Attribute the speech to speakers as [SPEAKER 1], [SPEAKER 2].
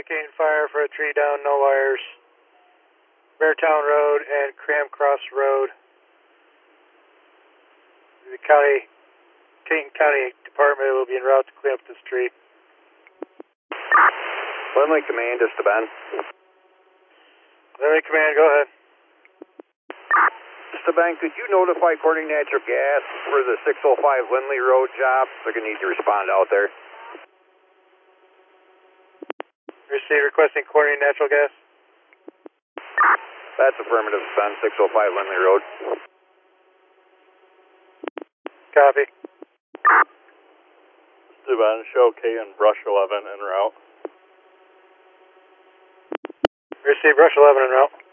[SPEAKER 1] indicating fire for a tree down, no wires. Beartown Road and Cram Cross Road. The Dayton County Department will be en route to clean up this tree.
[SPEAKER 2] Lindley Command, this is Ben.
[SPEAKER 1] Lindley Command, go ahead.
[SPEAKER 2] Mr. Ben, could you notify Corning Natural Gas for the 605 Lindley Road job? They're going to need to respond out there.
[SPEAKER 1] Receive, requesting Corning Natural Gas.
[SPEAKER 2] That's affirmative, Ben, 605 Lindley Road.
[SPEAKER 1] Copy.
[SPEAKER 3] Ben, show K and Brush 11 en route.
[SPEAKER 1] Receive, Brush 11 en route.